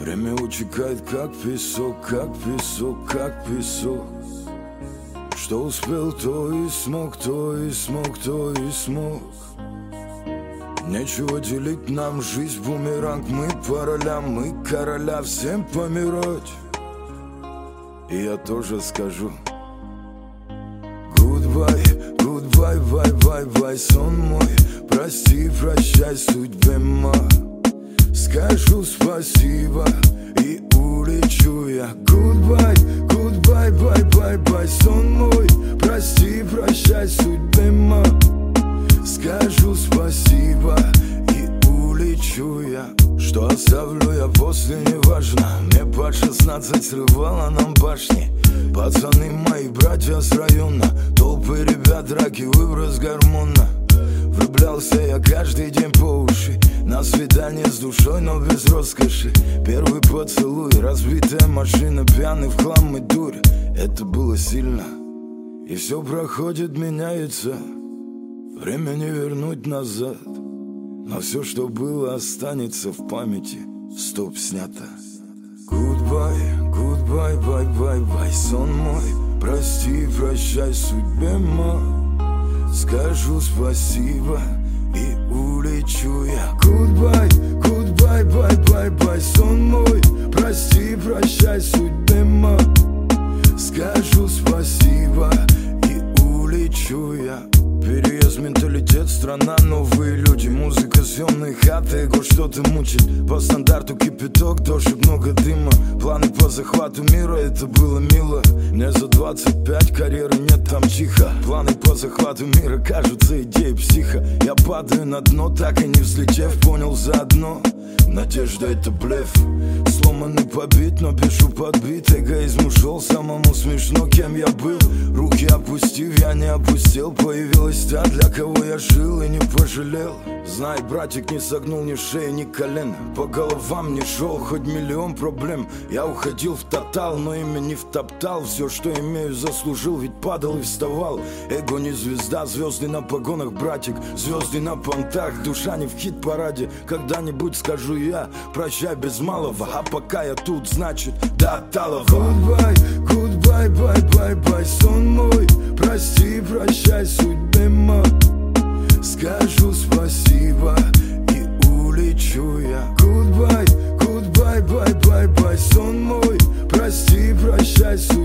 Время утекает как песок, как песок, как песок. Что успел, то и смог, то и смог, то и смог. Нечего делить нам жизнь, бумеранг. Мы по ролям, мы короля, всем помирать. И я тоже скажу goodbye, goodbye, bye, bye, bye, сон мой. Прости, прощай, судьбе моя. Скажу спасибо и улечу я. Goodbye, goodbye, bye, bye, bye, сон мой. Прости, прощай, судьбе моя. Скажу спасибо и улечу я. Что оставлю я после, неважно. Мне под 16 срывало нам башни. Пацаны мои, братья с района. Толпы ребят, драки, выброс гормона. Влюблялся я каждый день по уши. На свидание с душой, но без роскоши. Первый поцелуй, разбитая машина. Пьяный в хлам и дурь. Это было сильно. И все проходит, меняется. Время не вернуть назад. Но все, что было, останется в памяти. Стоп, снято. Goodbye, goodbye, bye, bye, bye, сон мой. Прости, прощай, судьбе моей. Скажу спасибо и улечу я. Goodbye, goodbye, bye, bye, bye, сон мой. Прости, прощай, судьбе моей. Скажу спасибо и улечу я. Переезд, менталитет, страна, новые люди. Музыка, съемные хаты, его что-то мучит. По стандарту кипяток, дождь, много дыма. Планы по захвату мира, это было мило. Мне за 25, карьеры нет, там тихо. Планы по захвату мира, кажутся идеей психа. Я падаю на дно, так и не взлетев. Понял заодно, надежда это блеф. Сломанный, побит, но пишу подбит. Эгоизм ушел, самому смешно, кем я был. Руки опустив, я не опустил. Появилась та, для кого я жил и не пожалел. Знай, братик, не согнул ни шеи, ни колен. По головам не шел, хоть миллион проблем. Я уходил в тотал, но имя не втоптал. Все, что имею, заслужил, ведь падал и вставал. Эго не звезда, звезды на погонах, братик. Звезды на понтах, душа не в хит-параде. Когда-нибудь скажу я, прощай без малого. А пока я тут, значит, до Талова. Goodbye, goodbye, bye, bye, bye, сон мой. Прости, прощай, судьбе моей. Скажу спасибо и улечу я. Goodbye, goodbye, bye, bye, bye, сон мой. Прости, прощай, судьбе моей.